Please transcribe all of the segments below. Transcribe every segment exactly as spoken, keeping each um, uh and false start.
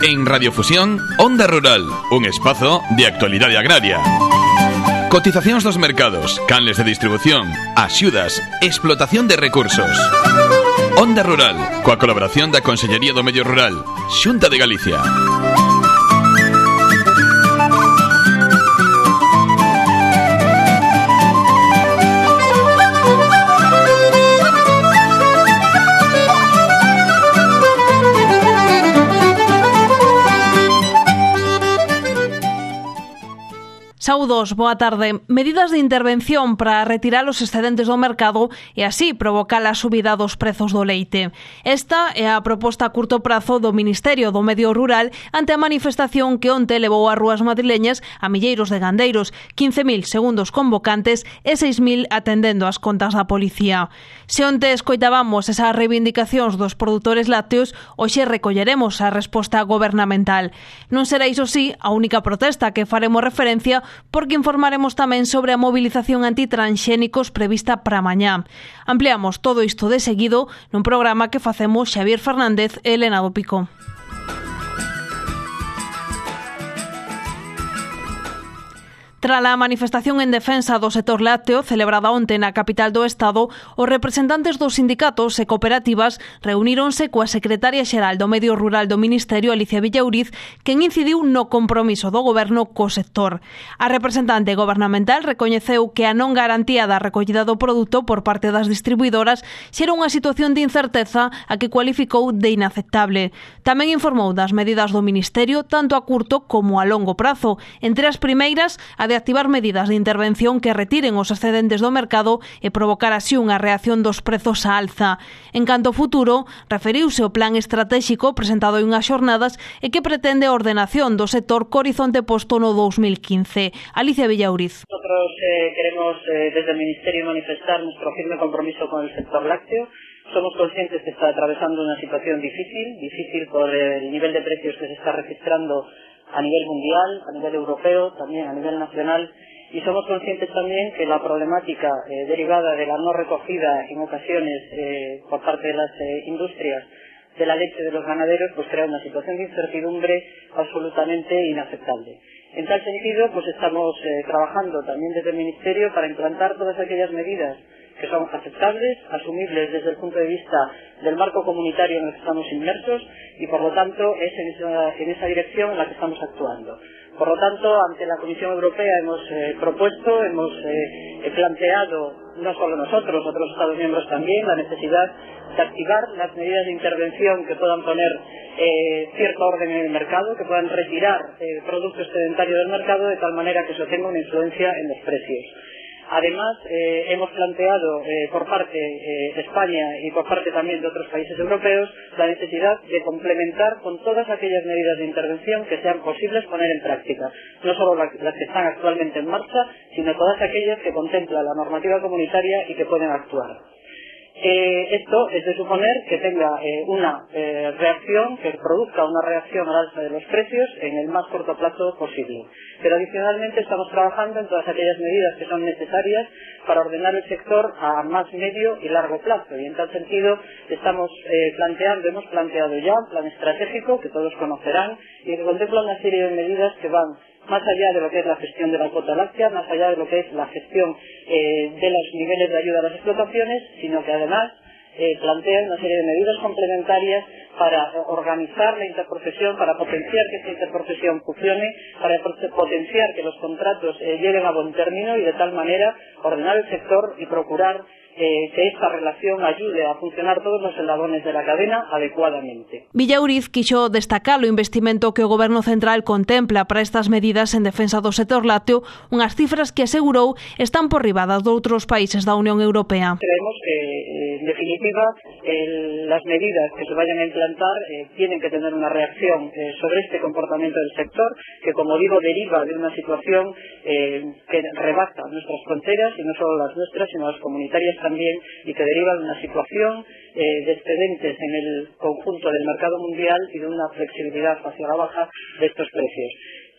En Radiofusión, Onda Rural, un espazo de actualidade agraria. Cotizacións dos mercados, canles de distribución, axudas, explotación de recursos. Onda Rural, coa colaboración da Consellería do Medio Rural, Xunta de Galicia. Saúdos, boa tarde. Medidas de intervención para retirar os excedentes do mercado e así provocar a subida dos prezos do leite. Esta é a proposta a curto prazo do Ministerio do Medio Rural ante a manifestación que onte levou ás rúas madrileñas a milleiros de gandeiros, quince mil segundo os convocantes e seis mil atendendo as contas da policía. Se onte escoitábamos esas reivindicacións dos produtores lácteos, hoxe recolleremos a resposta gobernamental. Non será iso sí a única protesta que faremos referencia, porque informaremos tamén sobre a movilización antitransxénicos prevista para mañá. Ampliamos todo isto de seguido nun programa que facemos Xavier Fernández e Elena do Pico. Tras a manifestación en defensa do sector lácteo celebrada onte na capital do Estado, os representantes dos sindicatos e cooperativas reuníronse coa secretaria xeral do Medio Rural do Ministerio, Alicia Villauriz, quen incidiu no compromiso do goberno co sector. A representante gobernamental recoñeceu que a non garantía da recollida do produto por parte das distribuidoras xera unha situación de incerteza a que cualificou de inaceptable. Tamén informou das medidas do Ministerio tanto a curto como a longo prazo. Entre as primeiras, a de activar medidas de intervención que retiren os excedentes do mercado e provocar así unha reacción dos prezos á alza. En canto ao futuro, referiuse ao plan estratégico presentado en unhas xornadas e que pretende a ordenación do sector co horizonte posto no dos mil quince. Alicia Villauriz. Nosotros eh, queremos eh, desde el Ministerio manifestar nuestro firme compromiso con el sector lácteo. Somos conscientes que está atravesando una situación difícil, difícil por el nivel de precios que se está registrando a nivel mundial, a nivel europeo, también a nivel nacional, y somos conscientes también que la problemática eh, derivada de la no recogida en ocasiones eh, por parte de las eh, industrias de la leche de los ganaderos pues crea una situación de incertidumbre absolutamente inaceptable. En tal sentido, pues estamos eh, trabajando también desde el Ministerio para implantar todas aquellas medidas que son aceptables, asumibles desde el punto de vista del marco comunitario en el que estamos inmersos y por lo tanto es en esa, en esa dirección en la que estamos actuando. Por lo tanto, ante la Comisión Europea hemos eh, propuesto, hemos eh, planteado, no solo nosotros, otros Estados miembros también, la necesidad de activar las medidas de intervención que puedan poner eh, cierto orden en el mercado, que puedan retirar eh, producto excedentario del mercado de tal manera que eso tenga una influencia en los precios. Además, eh, hemos planteado eh, por parte de eh, España y por parte también de otros países europeos la necesidad de complementar con todas aquellas medidas de intervención que sean posibles poner en práctica. No solo las, las que están actualmente en marcha, sino todas aquellas que contempla la normativa comunitaria y que pueden actuar. Eh, esto es de suponer que tenga eh, una eh, reacción, que produzca una reacción al alza de los precios en el más corto plazo posible. Pero adicionalmente estamos trabajando en todas aquellas medidas que son necesarias para ordenar el sector a más medio y largo plazo. Y en tal sentido estamos eh, planteando, hemos planteado ya un plan estratégico que todos conocerán y que contempla una serie de medidas que van más allá de lo que es la gestión de la cuota láctea, más allá de lo que es la gestión eh, de los niveles de ayuda a las explotaciones, sino que además eh, plantea una serie de medidas complementarias para organizar la interprofesión, para potenciar que esta interprofesión funcione, para potenciar que los contratos eh, lleguen a buen término y de tal manera ordenar el sector y procurar Eh, que esta relación ayude a funcionar todos os eslabones de la cadena adecuadamente. Villauriz quixo destacar o investimento que o Goberno Central contempla para estas medidas en defensa do sector lácteo, unhas cifras que asegurou están por riba das de outros países da Unión Europea. Creemos que, en definitiva, el, las medidas que se vayan a implantar eh, tienen que tener una reacción eh, sobre este comportamiento del sector, que como digo deriva de una situación eh, que rebasa nuestras fronteras, y no solo las nuestras, sino las comunitarias también, y que deriva de una situación eh, de excedentes en el conjunto del mercado mundial y de una flexibilidad hacia la baja de estos precios.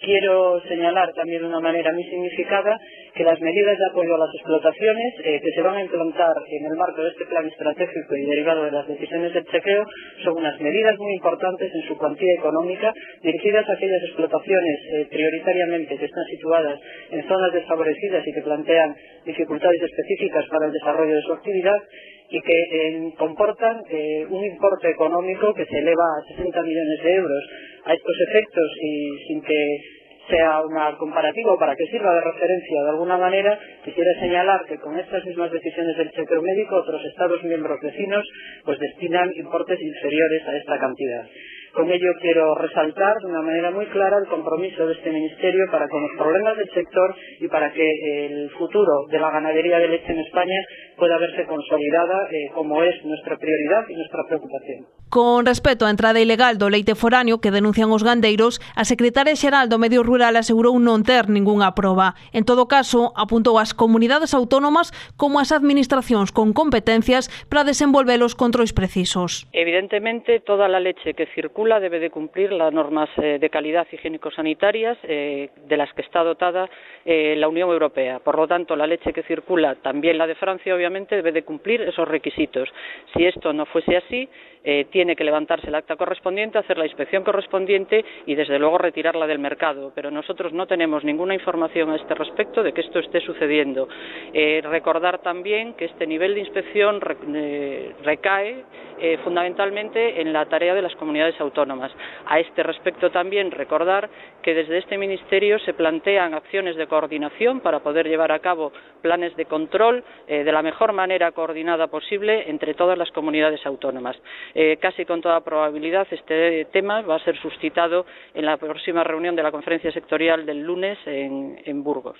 Quiero señalar también de una manera muy significada que las medidas de apoyo a las explotaciones eh, que se van a implantar en el marco de este plan estratégico y derivado de las decisiones del chequeo son unas medidas muy importantes en su cuantía económica dirigidas a aquellas explotaciones eh, prioritariamente que están situadas en zonas desfavorecidas y que plantean dificultades específicas para el desarrollo de su actividad y que eh, comportan eh, un importe económico que se eleva a sesenta millones de euros. A estos efectos, y sin que sea una comparativa o para que sirva de referencia de alguna manera, quisiera señalar que con estas mismas decisiones del chequeo médico otros Estados miembros vecinos pues destinan importes inferiores a esta cantidad. Con ello quiero resaltar de una manera muy clara el compromiso de este Ministerio para con los problemas del sector y para que el futuro de la ganadería de leche en España pueda verse consolidada eh, como es nuestra prioridad y nuestra preocupación. Con respecto á entrada ilegal do leite foráneo que denuncian os gandeiros, a secretaria xeral do Medio Rural asegurou non ter ningunha proba. En todo caso, apuntou as comunidades autónomas como as administracións con competencias para desenvolver os controis precisos. Evidentemente, toda a leche que circula debe de cumplir las normas eh, de calidad higiénico-sanitarias eh, de las que está dotada eh, la Unión Europea. Por lo tanto, la leche que circula, también la de Francia, obviamente, debe de cumplir esos requisitos. Si esto no fuese así, eh, tiene que levantarse el acta correspondiente, hacer la inspección correspondiente y, desde luego, retirarla del mercado. Pero nosotros no tenemos ninguna información a este respecto de que esto esté sucediendo. Eh, recordar también que este nivel de inspección re, eh, recae eh, fundamentalmente en la tarea de las comunidades autónomas. A este respecto también recordar que desde este Ministerio se plantean acciones de coordinación para poder llevar a cabo planes de control eh, de la mejor manera coordinada posible entre todas las comunidades autónomas. Eh, casi con toda probabilidad este tema va a ser suscitado en la próxima reunión de la conferencia sectorial del lunes en, en Burgos.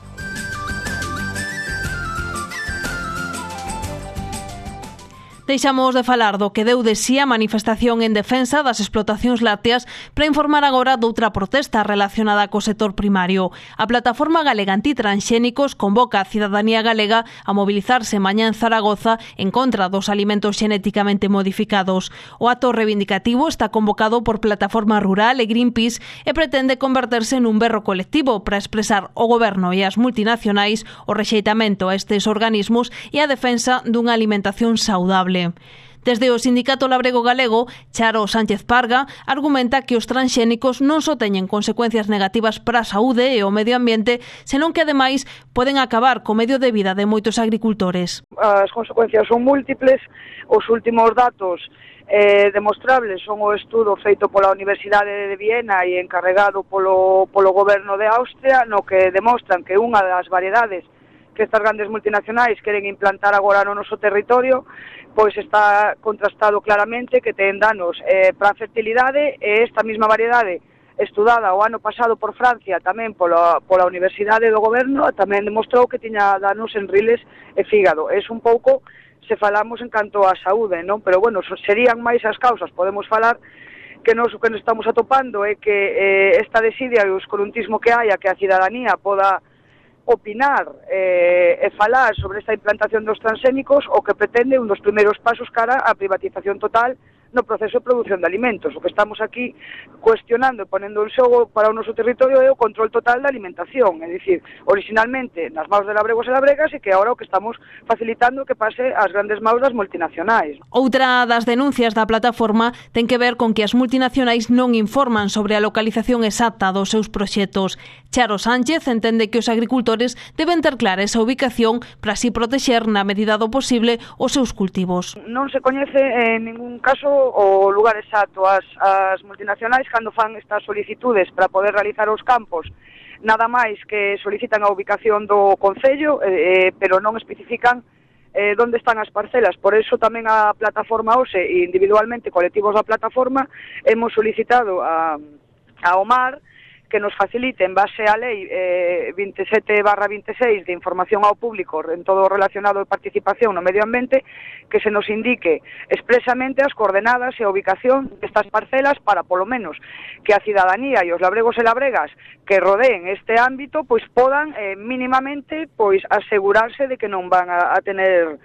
Deixamos de falar do que deu de si a manifestación en defensa das explotacións lácteas para informar agora doutra protesta relacionada co sector primario. A Plataforma Galega Antitransxénicos convoca a cidadanía galega a mobilizarse mañá en Zaragoza en contra dos alimentos xenéticamente modificados. O acto reivindicativo está convocado por Plataforma Rural e Greenpeace e pretende converterse nun berro colectivo para expresar ao goberno e ás multinacionais o rexeitamento a estes organismos e a defensa dunha alimentación saudable. Desde o Sindicato Labrego Galego, Charo Sánchez Parga argumenta que os transxénicos non só teñen consecuencias negativas para a saúde e o medio ambiente, senón que ademais poden acabar co medio de vida de moitos agricultores. As consecuencias son múltiples, os últimos datos eh, demostrables son o estudo feito pola Universidade de Viena e encarregado polo, polo goberno de Austria, no que demostran que unha das variedades que estas grandes multinacionais queren implantar agora no noso territorio, pois está contrastado claramente que ten danos eh, para a fertilidade, e esta mesma variedade estudada o ano pasado por Francia tamén pola, pola Universidade do Goberno tamén demostrou que tiña danos en riles e fígado. É un pouco se falamos en canto á saúde, non? Pero bueno, serían máis as causas, podemos falar que nos o que nos estamos atopando é que eh, esta desidia e o escoruntismo que hai a que a cidadanía poda opinar eh, e falar sobre esta implantación dos transxénicos, o que pretende un dos primeiros pasos cara á privatización total no proceso de produción de alimentos. O que estamos aquí cuestionando e ponendo en xogo para o noso territorio é o control total da alimentación, é dicir, originalmente nas maus de labregos e labregas, e que agora o que estamos facilitando que pase ás grandes maus das multinacionais. Outra das denuncias da plataforma ten que ver con que as multinacionais non informan sobre a localización exacta dos seus proxectos. Charo Sánchez entende que os agricultores deben ter clara esa ubicación para así protexer na medida do posible os seus cultivos. Non se coñece en ningún caso o lugar exacto. As, as multinacionais, cando fan estas solicitudes para poder realizar os campos, nada máis que solicitan a ubicación do concello, eh, pero non especifican eh, onde están as parcelas. Por eso tamén a plataforma O S E e individualmente colectivos da plataforma hemos solicitado a, a O M A R que nos facilite, en base á lei eh, veintisiete barra veintiséis de información ao público en todo relacionado de participación no medio ambiente, que se nos indique expresamente as coordenadas e a ubicación destas parcelas para, polo menos, que a cidadanía e os labregos e labregas que rodeen este ámbito pois podan eh, mínimamente pois asegurarse de que non van a, a tener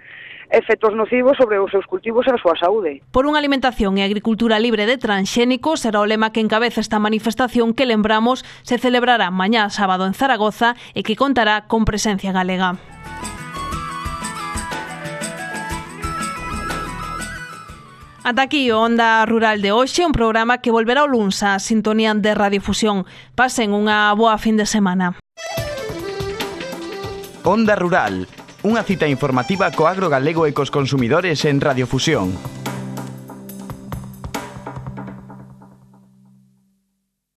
efectos nocivos sobre os seus cultivos e a súa saúde. Por unha alimentación e agricultura libre de transxénicos será o lema que encabeza esta manifestación que, lembramos, se celebrará mañá sábado en Zaragoza e que contará con presencia galega. Ata aquí o Onda Rural de hoxe, un programa que volverá o luns á sintonía de Radiofusión. Pasen unha boa fin de semana. Onda Rural, unha cita informativa co agro galego e cos consumidores en Radiofusión.